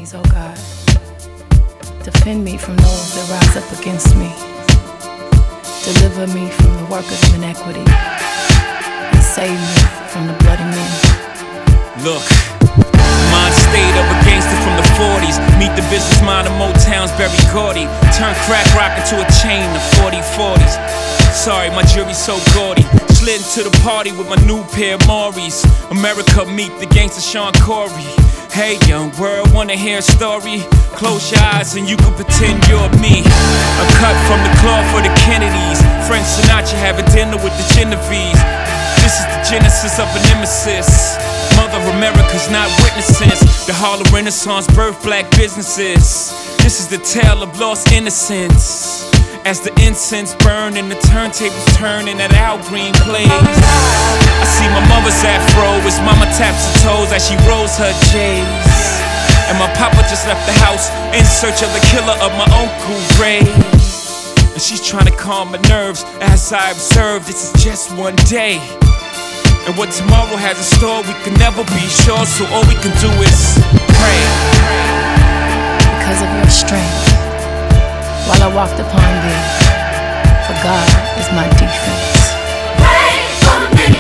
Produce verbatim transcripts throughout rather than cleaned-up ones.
enemies, O God. Defend me from those that rise up against me. Deliver me from the workers of inequity, and save me from the bloody men. Look, mind stayed up against it from the forties. Meet the business mind of Motown's Berry Gordy. Turn crack rock into a chain of forty forties. Sorry, my jury's so gaudy. Slid into the party with my new pair of Maury's. America meet the gangster Sean Corey. Hey, young world, wanna hear a story? Close your eyes and you can pretend you're me. I'm cut from the cloth for the Kennedys. Frank Sinatra having dinner with the Genovese. This is the genesis of a nemesis. Mother America's not witnesses. The Harlem Renaissance birthed black businesses. This is the tale of lost innocence. As the incense burn and the turntables turn and that Al Green plays, I see my mother's afro as mama taps her toes as she rolls her J's. And my papa just left the house in search of the killer of my Uncle Ray. And she's trying to calm my nerves as I observe this is just one day. And what tomorrow has in store we can never be sure, so all we can do is pray. Because of your strength, while I walked upon thee, for God is my defense. Pray for me.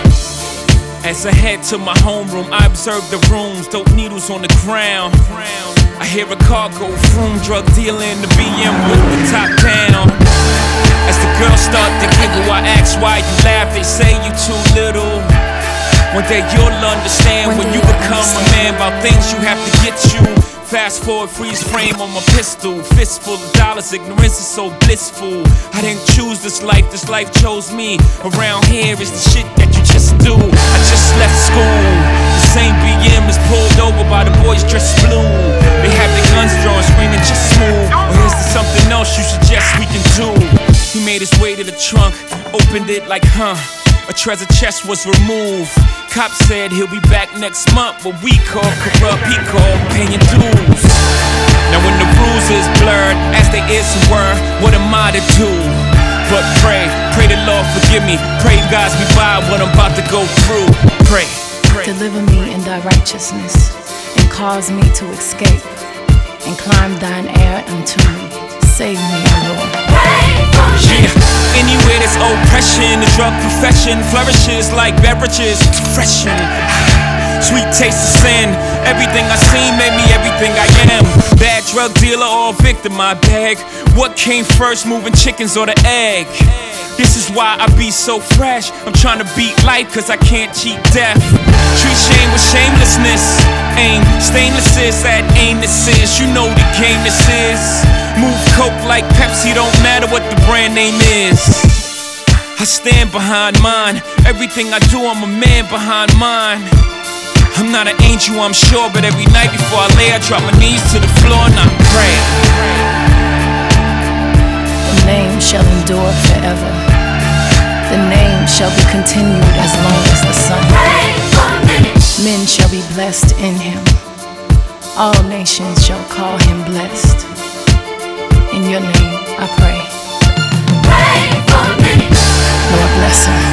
As I head to my homeroom, I observe the rooms, dope needles on the ground. I hear a car go vroom, drug dealer in the B M with the top down. As the girls start to giggle, I ask why you laugh, they say you too little. One day you'll understand when you become a man about things you have to get you. Fast forward, freeze frame on my pistol. Fistful of dollars, ignorance is so blissful. I didn't choose this life, this life chose me. Around here is the shit that you just do. I just left school. The same B M is pulled over by the boys dressed blue. They have their guns drawn, screaming just smooth. Or is there something else you suggest we can do? He made his way to the trunk, opened it like, huh. A treasure chest was removed. Cop said he'll be back next month, but we call corrupt, he called paying dues. Now when the rules is blurred, as they is and were, what am I to do? But pray, pray the Lord forgive me. Pray God's me by what I'm about to go through. Pray, pray. Deliver me in thy righteousness, and cause me to escape, and climb thine air unto me. Save me, O Lord. Yeah, anywhere there's oppression, the drug profession flourishes like beverages, freshen. Sweet taste of sin, everything I seen made me everything I am. Bad drug dealer or victim, I beg. What came first, moving chickens or the egg? This is why I be so fresh. I'm trying to beat life cause I can't cheat death. Treat shame with shamelessness. Aim, stainless is that anus is. You know the game this is. Move coke like Pepsi, don't matter what the brand name is. I stand behind mine. Everything I do, I'm a man behind mine. I'm not an angel, I'm sure, but every night before I lay, I drop my knees to the floor and I pray. The name shall endure forever. The name shall be continued as long as the sun. Men shall be blessed in him. All nations shall call him blessed. In your name I pray. Pray for me. Lord bless him.